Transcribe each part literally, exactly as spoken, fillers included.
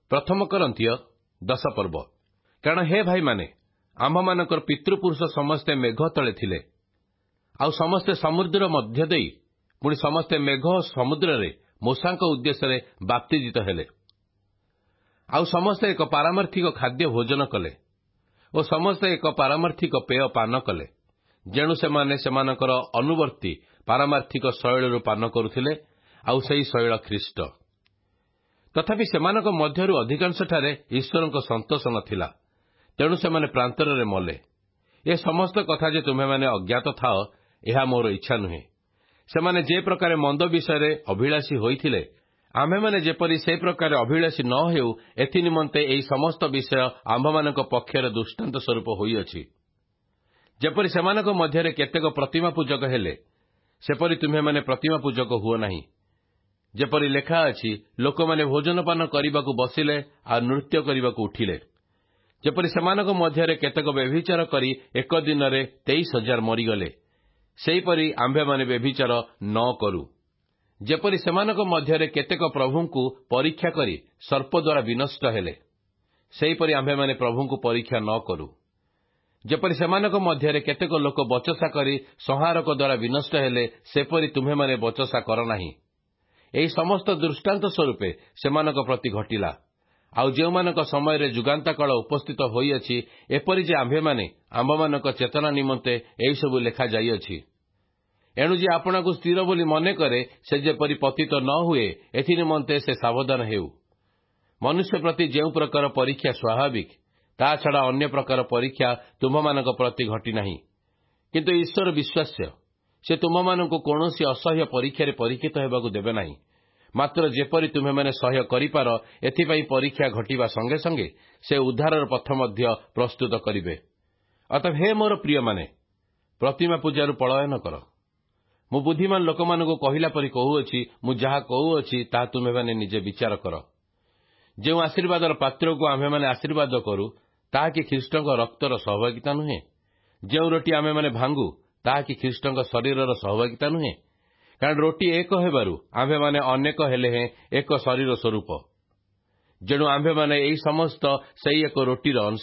प्रथम करन्तीय दश पर्व। कारण हे भाई माने आम्भमानकर पितृपुरुष समस्ते मेघ तले थिले, आउ समस्ते समुद्र मध्य देई पुणी समस्ते मेघ समुद्र रे मूसाଙ୍କ उद्देश्य बाप्तिजित हेले, आउ समस्ते एक पारमार्थिक खाद्य भोजन कले और समस्ते एक पारमार्थिक पेय पान कले, जेणु सेमाने सेमानकर अनुवर्ती पारमार्थिक शैल पान करुथिले, आउ सेई शैल ख्रीष्ट। तथापि सेमानक मध्यरु अधिकांश ठारे ईश्वरଙ୍କ संतोष नथिला, तेणु सेमाने प्रांतरे मले। ए समस्त कथा जे तुम्हे माने अज्ञात थाओ, एहा मोर इच्छा नुहे। सेमाने जे प्रकार मंद विषय अभिलाषी होइथिले, आम्भे माने जेपरि से प्रकार अभिलाषी न हेउ, एथि निमंते एई समस्त विषय आम्भमानक पक्षरे दृष्टांत स्वरूप होइअछि। जेपरि सेमानक मध्यरे केतेक प्रतिमा पूजक हेले, सेपरि तुम्हे माने प्रतिमा पूजक हुओ नाही। जेपरि लेखा अछि, लोक माने भोजनपान करिबाकू बसिले आ नृत्य करिबाकू उठिले। जेपरि सेमानक मध्यरे केतेक व्यभिचार करी एक दिन रे तेईस हजार मरीगले, सेहीपरि आम्भे माने व्यभिचार न करू। जेपरि सेमानक मध्यरे केतेक प्रभुंकु परीक्षा करी सर्प द्वारा विनष्ट हेले, सेहीपरि आम्भे माने प्रभुंकु परीक्षा न करू। जेपरि सेमानक मध्यरे केतेक लोक बचसा करी संहारक द्वारा विनष्ट हेले, सेपरि तुम्हे माने बचसा कर नाही। एही समस्त दृष्टांत स्वरूपे सेमानक प्रति घटिला। आउ जेउमानक समय रे जुगांता काल उपस्थित होइअछि, एपरि जे आम्भे माने आम्भमानक चेतना निमंते एही सबु लेखा जाइअछि। एणु जे आपणाकु स्थिर बोली मने करे, से जेपरि पतित न हुए, एथि निमंते से सावधान हेउ। मनुष्य प्रति जेउ प्रकार परीक्षा स्वाभाविक, ता छड़ा अन्य प्रकार परीक्षा तुम्भमानक प्रति घटी नाही। किंतु ईश्वर विश्वास्य, से तुम्भमानकु कौनसी असह्य परीक्षारे परीक्षित हेबाकू देबे नाही। मात्र जेपरि तुम्हे माने सह्य करिपार, एथिपाई परीक्षा घटिबा संगे संगे से उद्धारर पथ मध्य प्रस्तुत करिवे। अतः हे मोर प्रिय माने, प्रतिमा पूजारु पलायन कर। मु बुद्धिमान लोकमानकु कहिला परि कहुअछि, मु जाहा कहुअछि ताहा तुम्हे माने निजे विचार कर। जे आशीर्वादर पात्र को आम्भे माने आशीर्वाद करू, ताहा कि ख्रीष्टଙ୍କ रक्तर सहभागिता नुहे। जे रोटी आम्भे माने भांगू, ताहा कि ख्रीष्टଙ୍କ शरीरर सहभागिता नुहे। कारण रोटी एक हेबारु आम्भे माने अनेक हेले हैं एक शरीर स्वरूप। जेणु आम्भे माने एही समस्त सेई एक रोटीर अंश।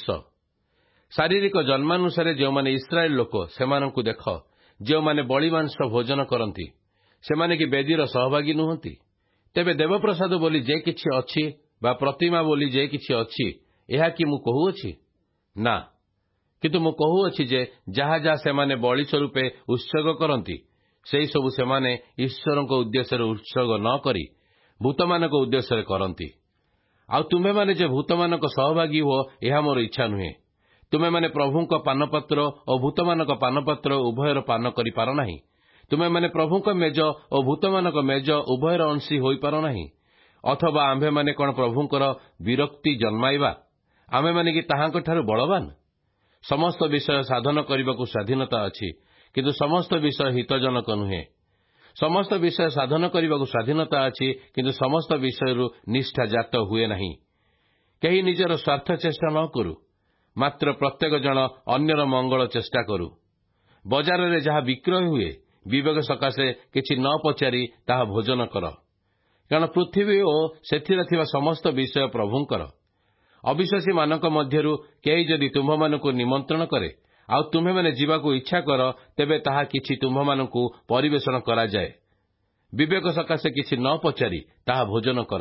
शारीरिक जन्मानुसारे जो माने इस्राएल लोक, सेमानंकु देख, जो माने बलि मांस भोजन करती, सेमाने कि बेदीर सहभागी नुहंती। तेबे देवप्रसाद बोली जे किछि अछि, बा प्रतिमा बोली जे किछि अछि, एहा कि मु कहुअछि ना, किंतु मु कहुअछि जे जहा जहा सेमाने बलि स्वरूपे उत्सर्ग करती, सेही सबु सेमाने ईश्वरଙ୍କ उद्देश्य उत्सर्ग न करी भूतमानक उद्देश्य करती। आउ तुम्हे माने जे भूतमानक सहभागी हो, एहा मोर इच्छा नुहे। तुम्हे माने प्रभुंक पानपत्र और भूतमानक पानपत्र उभयर पान करि पार नाही। तुम्हे माने प्रभुंक मेज और भूतमानक मेज उभयर अंशी होई पार नाही। अथवा आम्भे माने कोन प्रभुंकर विरक्ति जन्माइबा, आम्भे माने कि ताहांक ठारु बलवान। समस्त विषय साधन करबाकू स्वाधीनता अछि, किंतु समस्त विषय हितजनक नुहे। समस्त विषय साधन करबाकू स्वाधीनता अछि, किंतु समस्त विषयरु निष्ठा जात हुए नाही। केही निजर स्वार्थ चेष्टा न करू, मात्र प्रत्येक जन अन्यर मंगल चेष्टा करू। बजार रे जहा विक्रय हुए, विवेक सकाशे किछि न पचारि ताहा भोजन कर। कारण पृथ्वी ओ सेथिरे थिबा समस्त विषय प्रभुंकर। अविश्वासी मानक मध्यरु केही जदि तुम्भमानकु निमंत्रण करे, आउ तुम्हे माने जीवाकू इच्छा कर, तेबे ताहा किछि तुम्भमानकु परिवेषण करा जाए। विवेक सकाशे किछि न पचारि ताहा भोजन कर।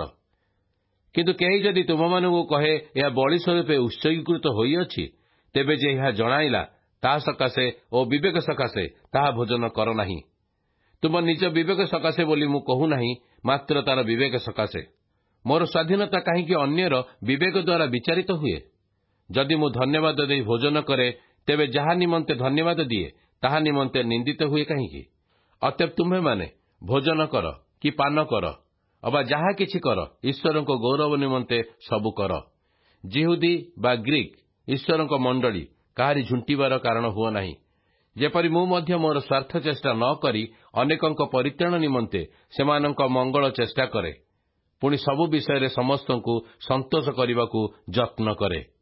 किंतु केही जदि तुम्भमानकु कहे या बलि स्वरूपे उत्सर्गीकृत होइअछि, तेबे जे ଏହା जणाइला, ताहा सकाशे ओ विवेक सकाशे ताहा भोजन कर नाही। तुम निज विवेक सकाशे बोली मु कहू नाही, मात्र तार विवेक सकाशे। मोर स्वाधीनता काहींकि अन्यर विवेक द्वारा विचारित हुए। जदि मु धन्यवाद देई भोजन करे, तेबे जहा निमंते धन्यवाद दिए, ताहा निमंते निंदित हुए काहींकि? अतएव तुम्हे माने भोजन कर कि पान कर, अबा जहा किछि कर, ईश्वरଙ୍କ गौरव निमंते सबु कर। जिहुदी बा ग्रीक, ईश्वरଙ୍କ मंडली काहारी झुंटिबार कारण हुओ नाही। जेपरि मु मध्य मोर स्वार्थ चेष्टा न करी अनेकଙ୍କ परित्राण निमंते सेमानଙ୍କ मंगल चेष्टा करे, पुणी सबु विषय समस्तଙ୍କୁ संतोष करबाकू यत्न करे।